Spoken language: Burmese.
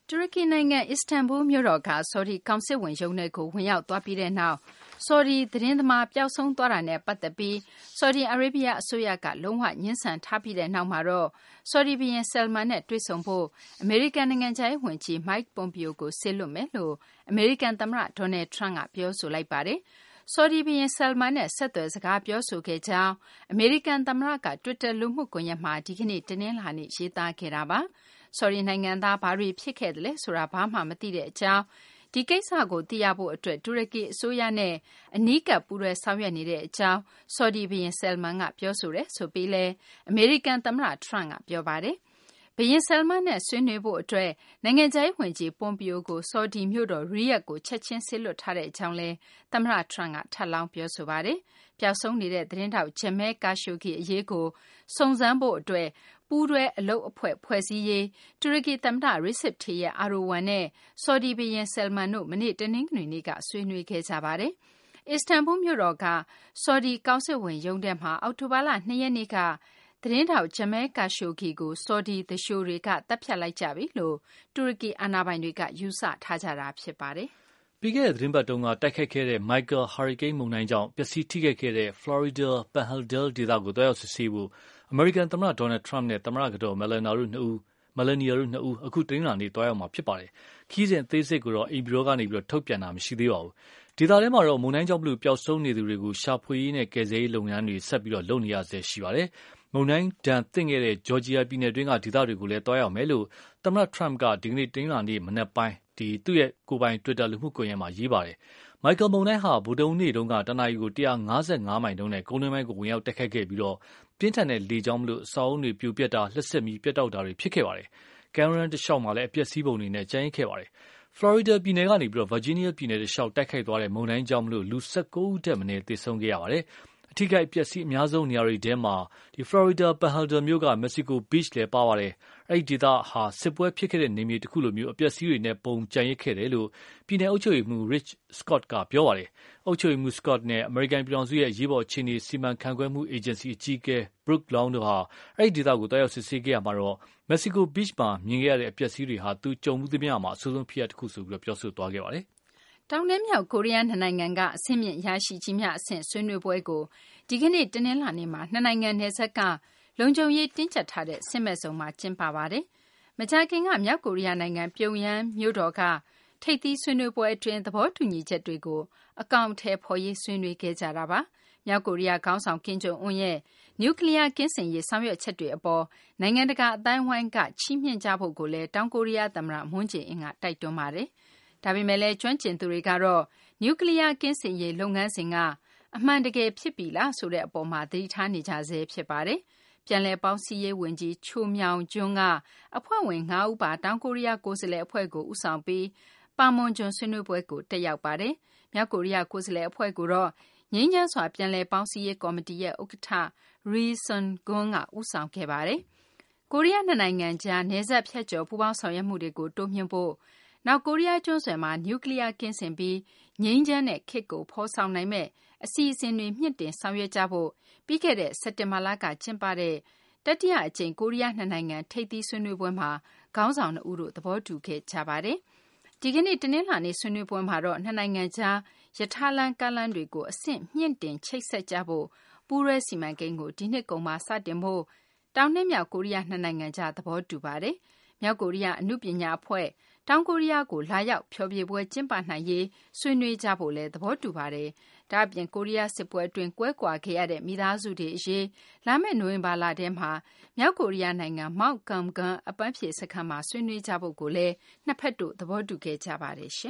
တူရကီနိုင်ငံအစ္စတန်ဘူလ်မြို့တော်ကဆော်ဒီကောင်စစ်ဝန်ရုံးထဲကိုဝင်ရောက်သွားပြီးတဲ့နောက်ဆော်ဒီသတင်းသမားပျောက်ဆုံးသွားတာနဲ့ပတ်သက်ပြီးဆော်ဒီအာရေဗျအစိုးရကလုံးဝငြင်းဆန်ထားပြီးတဲ့နောက်မှာတော့ဆော်ဒီဘုရင်ဆယ်လ်မန်နဲ့တွေ့ဆုံဖို့အမေရိကန်နိုင်ငံခြားရေးဝန်ကြီးမိုက်ပွန်ပီယိုကိုစေလွှတ်မယ်လို့အမေရိကန်သမ္မတဒေါ်နယ်ထရန့်ကပြောဆိုလိုက်ပါတယ်။ဆော်ဒီဘုရင်ဆယ်လ်မန်နဲ့ဆက်သွယ်စကားပြောဆိုခဲ့ကြောင်းအမေရိကန်သမ္မတကတွစ်တာလူမှုကွန်ရက်မှာဒီကနေ့တနင်္လာနေ့ရေးသားခဲ့တာပါ။ဆော်ဒီနိုင်ငံသားဘာတွေဖြစ်ခဲ့တယ်လဲဆိုတာဘာမှမသိတဲ့အကြောင်းဒီကိစ္စကိုသိရဖို့အတွက်တူရကီအစိုးရနဲ့အနီးကပ်ပူးတွဲဆောင်ရွက်နေတဲ့အကြောင်းဆော်ဒီဘုရင်ဆယ်လ်မန်ကပြောဆိုတယ်ဆိုပြီးလဲအမေရိကန်သမ္မတထရန့်ကပြောပါတယ်။ဘုရင်ဆယ်လ်မန်နဲ့ဆွေးနွေးဖို့အတွက်နိုင်ငံခြားရေးဝန်ကြီးပွန်ပီယိုကိုဆော်ဒီမြို့တော်ရီယက်ကိုချက်ချင်းဆေလွတ်ထားတဲ့အကြောင်းလဲသမ္မတထရန့်ကထပ်လောင်းပြောဆိုပါတယ်။ပျောက်ဆုံးနေတဲ့သတင်းထောက်ဂျမဲကာရှိုဂီအရေးကိုစုံစမ်းဖို့အတွက်ပူးတွဲအလုပ်အဖွဲ့ဖွဲ့စည်းရေးတူရကီသမ္မတရီဆက်ထေရဲ့အာရိုဝမ်နဲ့ဆော်ဒီဘုရင်ဆယ်လ်မန်တို့မနေ့တနင်္ဂနွေနေ့ကဆွေးနွေးခဲ့ကြပါတယ်။အစ္စတန်ဘူလ်မြို့တော်ကဆော်ဒီကောင်စစ်ဝန်ရုံးထဲမှာအောက်တိုဘာလ2ရက်နေ့ကသတင်းထောက်ဂျမဲကာရှိုဂီကိုဆော်ဒီသူလျှိုတွေကတပ်ဖြတ်လိုက်ကြပြီလို့တူရကီအာဏာပိုင်တွေကယူဆထားကြတာဖြစ်ပါတယ်။ပြီးခဲ့တဲ့သတင်းပတ်တုန်းကတိုက်ခိုက်ခဲ့တဲ့ Michael ဟာရီကိန်းမုန်တိုင်းကြောင့်ပျက်စီးထိခိုက်ခဲ့တဲ့ Florida Panhandle ဒေသကိုတွားရောက်စစ်ဆေးဖို့အမေရိကန်သမ္မတဒေါ်နယ်ထရန့်နဲ့သမ္မတကတော်မဲလနီယာတို့နှစ်ဦးအခုတနင်္လာနေ့တွားရောက်မှာဖြစ်ပါတယ်။ခီးစဉ်အသေးစိတ်ကိုတော့အိမ်ဖြူတော်ကနေထုတ်ပြန်တာမရှိသေးပါဘူး။ဒေသထဲမှာတော့မုန်တိုင်းကြောင့်ပျောက်ဆုံးနေသူတွေကိုရှာဖွေရေးနဲ့ကယ်ဆယ်ရေးလုပ်ငန်းတွေဆက်ပြီးလုပ်နေရဆဲရှိပါတယ်။မုန်တိုင်းဒဏ်သင့်ခဲ့တဲ့ဂျော်ဂျီယာပြည်နယ်တွင်းကဒေသတွေကိုလည်းတွားရောက်မယ်လို့သမ္မတထရန့်ကဒီကနေ့တနင်္လာနေ့မနက်ပိုင်းသူ့ရဲ့ကိုယ်ပိုင်တွစ်တာလူမှုကွန်ရက်မှာရေးပါတယ်။ မိုက်ကယ်မုန်တိုင်းဟာဗုဒ္ဓဟူးနေ့တုန်းကတနာရီကို155မိုင်နှုန်းနဲ့ကုန်းတွင်းပိုင်းကိုဝင်ရောက်တိုက်ခတ်ခဲ့ပြီးပြင်းထန်တဲ့လေကြောင့်အဆောက်အအုံတွေပြိုပျက်တာလျှပ်စစ်မီးပြတ်တောက်တာတွေဖြစ်ခဲ့ပါတယ်။ ကမ်းရိုးတန်းတလျှောက်မှာလည်းအပျက်စီးပုံတွေနဲ့ကျန်ရစ်ခဲ့ပါတယ်။ ဖလော်ရီဒါပြည်နယ်ကနေဗာဂျီးနီးယားပြည်နယ်တလျှောက်တိုက်ခိုက်သွားတဲ့မုန်တိုင်းကြောင့်လူ19ဦးထက်မနည်းသေဆုံးခဲ့ရပါတယ်။ အထိအခိုက်အပျက်အစီးအများဆုံးနေရာတွေထဲမှာဖလော်ရီဒါPanhandleမြို့က Mexico Beach လည်းပါပါတယ်။အဲဒီဒေသဟာစစ်ပွဲဖြစ်ခဲ့တဲ့နယ်မြေတခုလိုအပျက်အစီးတွေနဲ့ပုံကျန်ရစ်ခဲ့တယ်လို့ပြည်နယ်အုပ်ချုပ်ရေးမှူး Rich Scott ကပြောပါတယ်။အုပ်ချုပ်ရေးမှူး Scott နဲ့အမေရိကန်ပြည်ထောင်စုရဲ့အရေးပေါ်အခြေအနေစီမံခန့်ခွဲမှုအေဂျင်စီအကြီးအကဲ Brooke Long တို့ဟာအဲဒီဒေသကိုတွားရောက်စစ်ဆေးခဲ့ရာမှာMexico Beach မှာမြင်ခဲ့ရတဲ့အပျက်အစီးတွေဟာသူကြုံဖူးသမျှမှာအဆိုးဆုံးဖြစ်ရပ်တခုဆိုပြီးပြောဆိုသွားခဲ့ပါတယ်။တောင်နဲ့မြောက်ကိုရီးယားနှစ်နိုင်ငံကအဆင့်မြင့်အရာရှိကြီးများအဆင့်ဆွေးနွေးပွဲကိုဒီကနေ့တနင်္လာနေ့မှာနှစ်နိုင်ငံနယ်စပ်ကလုံခြုံရေးတင်းကျပ်ထားတဲ့စစ်မဲ့ဇုံမှာကျင်းပပါတယ်။မကြာခင်ကမြောက်ကိုရီးယားနိုင်ငံပြုံယမ်းမြို့တော်ကထိပ်သီးဆွေးနွေးပွဲအတွင်းသဘောတူညီချက်တွေကိုအကောင်အထည်ဖော်ရေးဆွေးနွေးခဲ့ကြတာပါ။မြောက်ကိုရီးယားခေါင်းဆောင်ကင်ဂျုံအွန်းရဲ့နျူကလ িয়ার ကင်းစင်ရေးဆောင်ရွက်ချက်တွေအပေါ်နိုင်ငံတကာအသိုင်းအဝိုင်းကချီးမြှင့်ကြဖို့ကိုလည်းတောင်ကိုရီးယားသမ္မတမွန်းဂျေအင်းကတိုက်တွန်းပါတယ်။ဒါပေမဲ့လည်းကျွမ်းကျင်သူတွေကတော့နျူကလ িয়ার ကင်းစင်ရေးလုပ်ငန်းစဉ်ကအမှန်တကယ်ဖြစ်ပြီလားဆိုတဲ့အပေါ်မှာသတိထားနေကြဆဲဖြစ်ပါတယ်။ပြန်လည်ပေါင်းစည်းရေးဝန်ကြီးချိုမြောင်ကျွန်းကအဖွဲ့ဝင်9ဦးပါတောင်ကိုရီးယားကိုယ်စားလှယ်အဖွဲ့ကိုဦးဆောင်ပြီးပါမွန်ဂျွန်ဆွေးနွေးပွဲကိုတက်ရောက်ပါတယ်။မြောက်ကိုရီးယားကိုယ်စားလှယ်အဖွဲ့ကိုတော့ငြိမ်းချမ်းစွာပြန်လည်ပေါင်းစည်းရေးကော်မတီရဲ့ဥက္ကဋ္ဌရီဆွန်ဂွန်းကဦးဆောင်ခဲ့ပါတယ်။ကိုရီးယားနှစ်နိုင်ငံကြားနယ်စပ်ဖြတ်ကျော်ပူးပေါင်းဆောင်ရွက်မှုတွေကိုတိုးမြှင့်ဖို့နောက်ကိုရီးယားကျွန်းဆွယ်မှာနျူကလ িয়ার ကင်းစင်ပြီးငြိမ်းချမ်းတဲ့ခေတ်ကိုဖော်ဆောင်နိုင်မဲ့အစီအစဉ်တွေမြင့်တင်ဆောင်ရွက်ကြဖို့ပြီးခဲ့တဲ့စက်တင်ဘာလကကျင်းပတဲ့တတိယအကြိမ်ကိုရီးယားနှစ်နိုင်ငံထိပ်သီးဆွေးနွေးပွဲမှာခေါင်းဆောင်2ဦးတို့သဘောတူခဲ့ကြပါတယ်။ဒီကနေ့တနင်္လာနေ့ဆွေးနွေးပွဲမှာတော့နှစ်နိုင်ငံကြားရထားလမ်းကားလမ်းတွေကိုအဆင့်မြင့်တင်ချိတ်ဆက်ကြဖို့ပူးရဲစီမံကိန်းကိုဒီနှစ်ကုန်မှာစတင်ဖို့တောင်နဲ့မြောက်ကိုရီးယားနှစ်နိုင်ငံကြားသဘောတူပါတယ်။မြောက်ကိုရီးယားအနုပညာအဖွဲ့တောင်ကိုရီးယားကိုလာရောက်ဖျော်ဖြေပွဲကျင်းပနိုင်ရေးဆွေးနွေးကြဖို့လည်းသဘောတူပါတယ်။ဒါ့အပြင်ကိုရီးယားစစ်ပွဲအတွင်းကွဲကွာခဲ့ရတဲ့မိသားစုတွေအရေးလာမယ့်နိုဝင်ဘာလထဲမှာမြောက်ကိုရီးယားနိုင်ငံမောက်ဂမ်ဂန်အပန်းဖြေစခန်းမှာဆွေးနွေးကြဖို့ကိုလည်းနှစ်ဖက်တို့သဘောတူခဲ့ကြပါတယ်ရှ